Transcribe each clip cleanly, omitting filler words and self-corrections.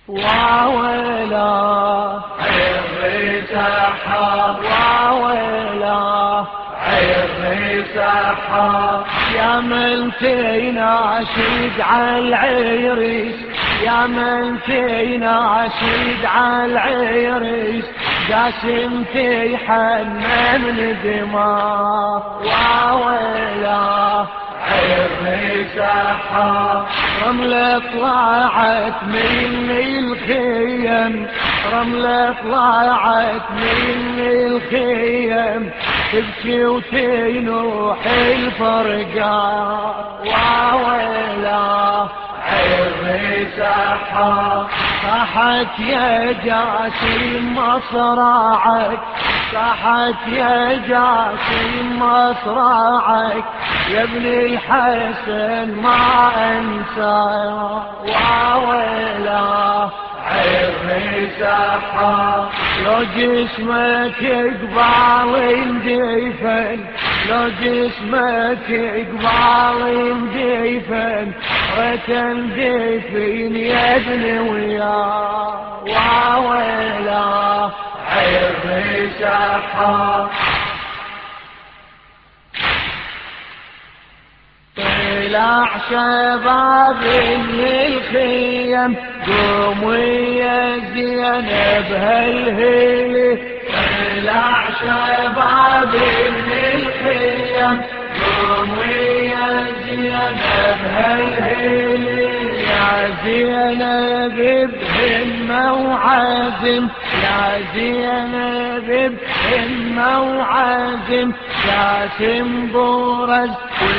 واويلا عيري سحاب واويلا عيري سحاب يا من تناشد على العريس يا من تناشد على العريس جاسم تيحنن دماء واويلا عيري سحاب رملة طلعت من الخيم رملة طلعت من الخيم تبكي وتنوح الفرقاء واويلا عيري سحاب صاحت يا جاسم مصراعك صاحت يا جاسم مصراعك يا ابن الحسن ما انسى واويلا عيري سحاب لو جسمك يقبال اندفن لو جسمك يقبال اندفن وتندفن يا ابن وياه واويلا عيري سحاب طلع شباب من الخيم قوموا يا زينب هالهيلة طلع شباب من الخيم قوموا يا زينب هالهيلة يا زينب بهمة وعزم يا زينب بهمة وعزم جاسم برز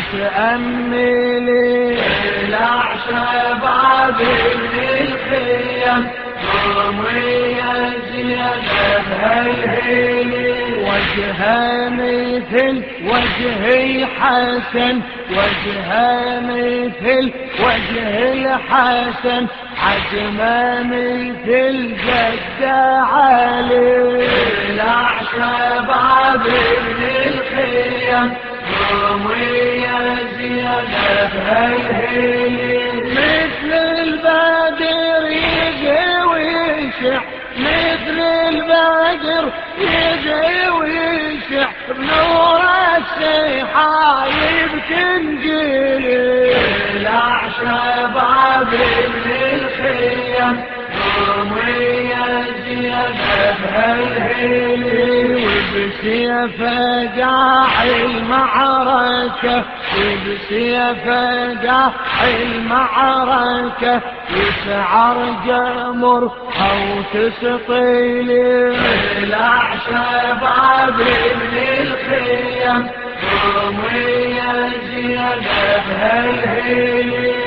وتأملي طلع شباب من الخيم قوموا يا زينب هالهيلة وجهها مثل وجه حسن وجهها مثل وجه الحسن حجمه مثل جد علي طلع شباب من الخيم قوموا يا زينب هالهيلة مثل البدر يجي ويشع مثل البدر يجي ويشع بنور السحايب تنجلي طلع شباب من الخيم قوموا يا زينب هالهيلة وبسيف قاع المعركة وبسيف قاع المعركة يسعر جمر أو تسطيلي طلع شباب من الخيم قوموا يا زينب هالهيلة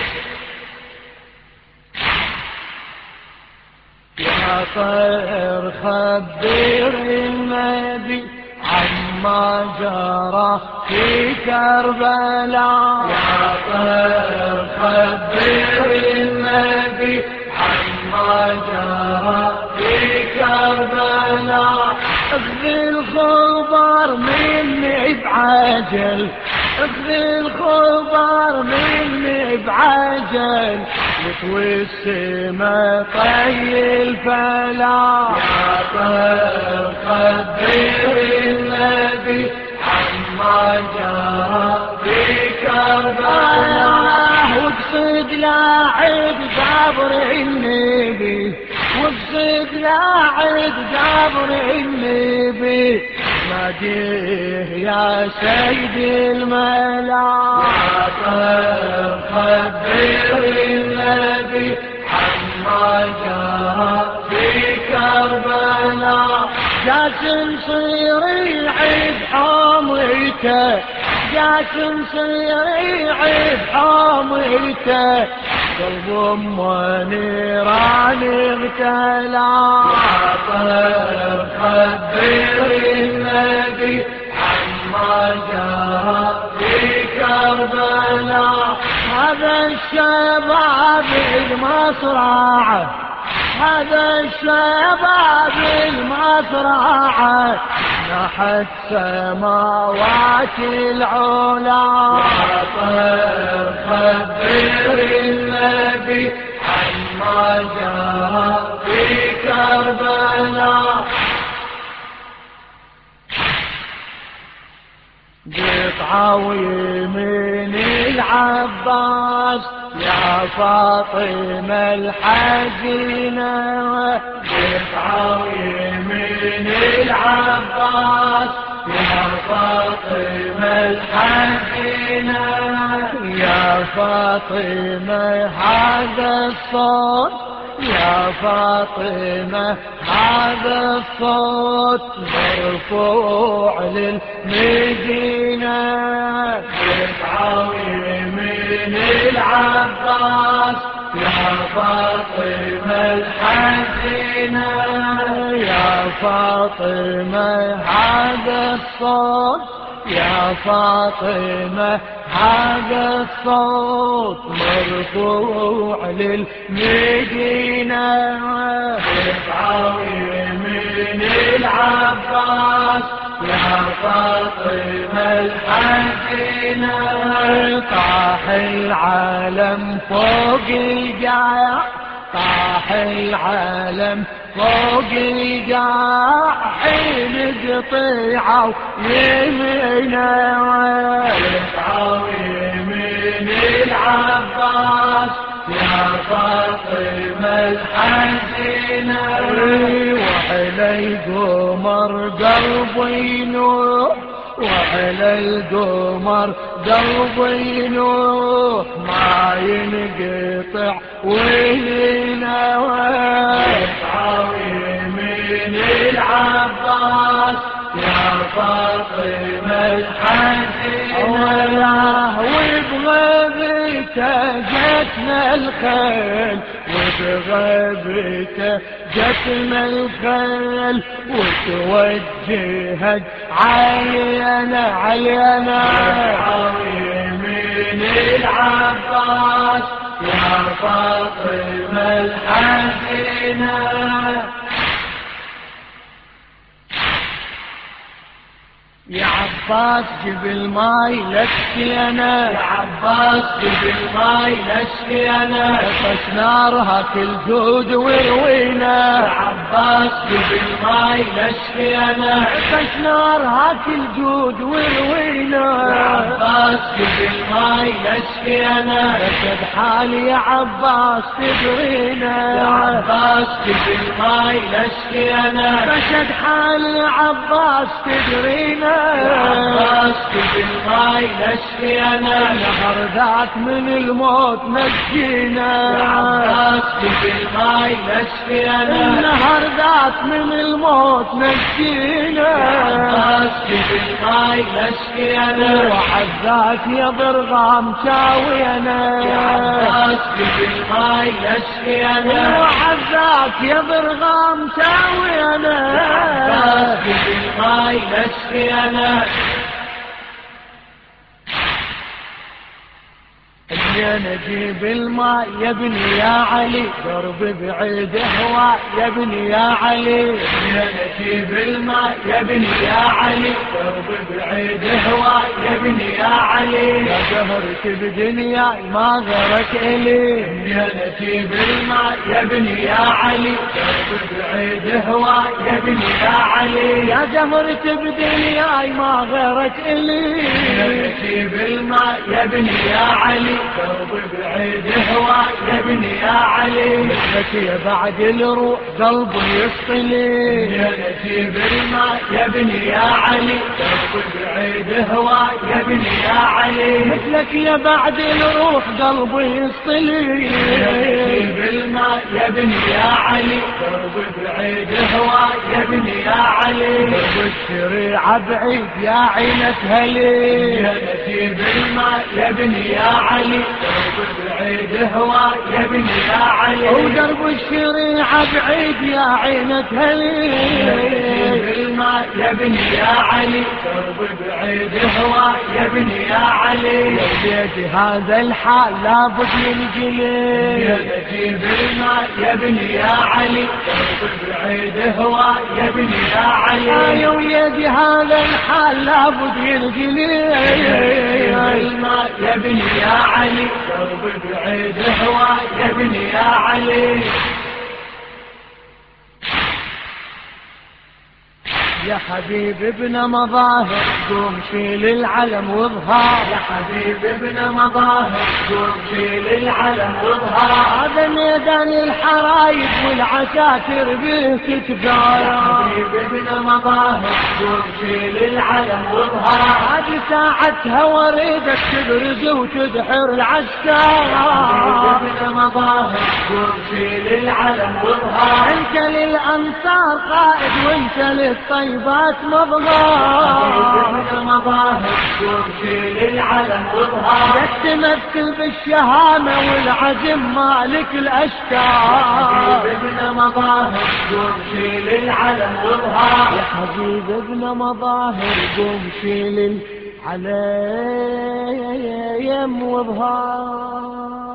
يا طير خبر النبي عما جرى في كربلاء يا طير خبر النبي عما جرى في كربلاء اخذ الخبر مني بعجل اخذ الخبر مني بعجل يطوي السما طي الفلا يا طير خبر النبي عما جرى في كربلاء واقصد لاعب قبر النبي واقصد لاعب قبر النبي ناديه يا سيد الملا يا طير خبر النبي عما جرى في كربلاء جاسم صيري عيد حاميته جاسم صيري عيد حاميته قلب نيران اغتلى يا طير خبر النبي عما جرى في كربلاء هذا الشباب المصرعة هذا الشباب المصرعة نحت سماوات العلا يا طير خبر النبي عما جرى من العباس يا فاطمة الحزينة من العباس يا فاطمة الحزينة يا فاطمة هذا الصوت يا فاطمة هذا الصوت مرفوع للمدينة من العباس يا فاطمة الحزينة يا فاطمة هذا الصوت يا فاطمة هذا الصوت مرفوع للمدينة من العباس يا فاطمة الحزينة طاح العالم فوق القاع طاح العالم فوق القاع حين قطيعه يمينه من العباس يا فاطمة الحزينة وعلى القمر قلبي نور وعلى القمر قلبي نور ما ينقطع ويننا من العباس يا فاطمة الحزينة وبغيبته جتنا الخيل وبغيبته جتنا الخيل وتوجهت علينا من العباس يا فاطمة الحزينة يا عباس جيب الماي لشكي انا يا عباس جيب الماي لشكي انا طش نارها كل جود وروينا يا عباس جيب الماي لشكي انا طش نارها كل جود وروينا يا عباس جيب الماي لشكي انا رشد حالي يا عباس تدرينا يا عباس جيب الماي لشكي انا رشد حالي يا عباس تدرينا يا عباس جيب الماي نشفي انا نهر ذاك من الموت نجينا يا عباس جيب الماي نشفي انا نهر ذاك من الموت نجينا يا عباس جيب الماي نشفي انا وحد ذاك يا ضرغام شاوي انا يا عباس جيب الماي نشفي انا وحد ذاك يا ضرغام شاوي انا يا عباس جيب الماي نشفي انا انا جيب الماء يا ابني يا علي درب بعيد هوا يا ابني يا علي انا جيب الماء يا ابني يا علي درب بعيد هوا يا ابني يا علي يا زهرت بدنياي ما غيرك الي انا جيب الماء يا ابني يا علي درب بعيد هوا يا ابني يا علي يا زهرت بدنياي ما غيرك الي انا جيب الماء يا ابني يا علي درب بعيد هوا يا ابني يا علي مثلك يا بعد الروح قلبي يسطلي يا نجيب الماء يا ابني يا علي درب بعيد هوا يا ابني يا علي مثلك يا بعد الروح قلبي يسطلي يا نجيب الماء يا ابني يا علي درب بعيد هوا يا ابني يا علي درب الشريعة بعيد يا عينة هلي يا نجيب الماء يا ابني يا علي درب بعيد هوا يا ابني يا علي ودرب الشريعة بعيد يا عينة هلي الماء يا ابني يا علي درب بعيد هوا يا ابني يا علي لقيت هذا الحال لابد ينجلي يا نجيب الماء يا ابني يا علي درب بعيد هوا يا ابني يا علي يا ويدي هذا الحال لابد ينجلي الماء يا ابني يا علي درب بعيد هوا يا ابني يا علي يا حبيب ابن مظاهر قوم شيل العلم واظهر، يا حبيب ابن مظاهر قوم شيل العلم واظهر. هذا ميدان الحرايب والعساكر بيك كفاية، يا حبيب ابن مظاهر قوم شيل العلم واظهر. هذه ساعتها وريدك تبرز وتدحر العسكر، يا حبيب ابن مظاهر قوم شيل العلم واظهر. انت للانصار قائد وانت للطيبات مظهر، ابن مظاهر قوم شيل العلم واظهر. تمثل بالشهامة والعزم مالك الاشكال، ابن مظاهر قوم شيل العلم واظهر. يا حبيب ابن مظاهر قوم شيل العلم واظهر.